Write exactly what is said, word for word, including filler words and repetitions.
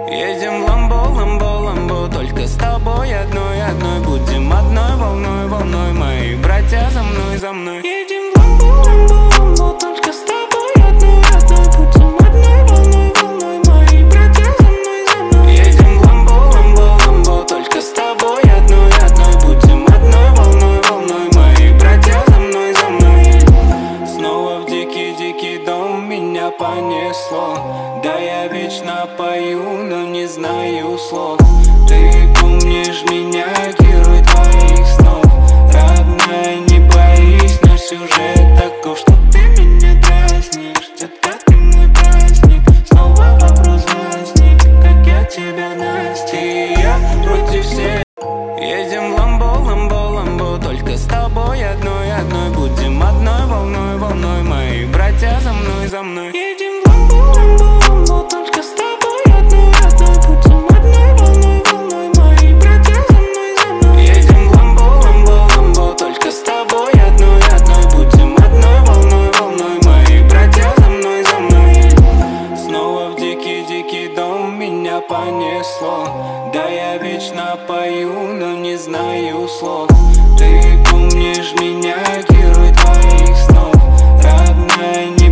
Едем ламбо, ламбо, ламбо, только с тобой одной, одной. Будем одной волной, волной, мои братья за мной, за мной. Едем ламбо, ламбо, ламбо, только с тобой одной, одной. Будем одной волной, волной, мои братья за мной, за мной. Едем ламбо, ламбо, ламбо, только с тобой одной, одной. Будем одной волной, волной, мои братья за мной, за мной. Снова в дикий, дикий дом меня понесло. Да, я вечно пою, но не знаю слов. Ты помнишь меня, герой твоих снов. Родная, не боись, но сюжет таков, что ты меня дразнишь. Детка, ты мой праздник. Снова вопрос возник, как я тебя настиг. И я против всех. Едем ламбо, ламбо, ламбо, только с тобой одной, одной. Будем одной волной, волной, мои братья за мной, за мной. Едем ламбо, ламбо, ламбо, только с тобой одной, одной. Будем одной волной, волной, мои братья за мной, за мной. Едем ламбо, ламбо, ламбо, только с тобой одной, одной. Будем одной волной, волной, мои братья за мной, за мной. Снова в дикий, дикий дом меня понесло. Да, я вечно пою, но не знаю слов. Ты помнишь меня, герой твоих снов. Родная, не